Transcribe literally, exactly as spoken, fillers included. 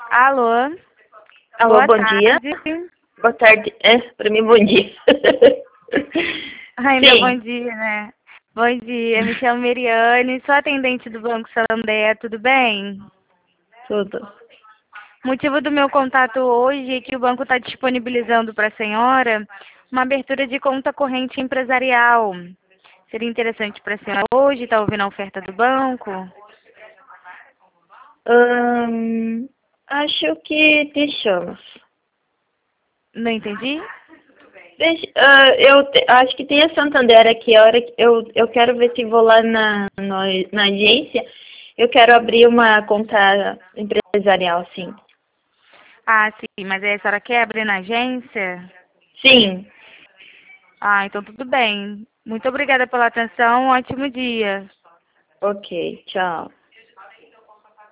Alô? Alô, Boa bom dia. tarde. Boa tarde. É, para mim, bom dia. Ainda bom Sim, dia, né? Bom dia, me chamo Meriane, sou atendente do Banco Santander, tudo bem? tudo. O motivo do meu contato hoje é que o banco está disponibilizando para a senhora uma abertura de conta corrente empresarial. Seria interessante para a senhora hoje, está ouvindo a oferta do banco? Ahn, acho que deixamos. Não entendi? Deixa, ah, eu te- acho que tem a Santander aqui. A hora que eu, eu quero ver se vou lá na, no- na agência. Eu quero abrir uma conta empresarial, sim. Ah, sim, mas aí a senhora quer abrir na agência? Sim. Ah, então tudo bem. Muito obrigada pela atenção, um ótimo dia. Ok, tchau.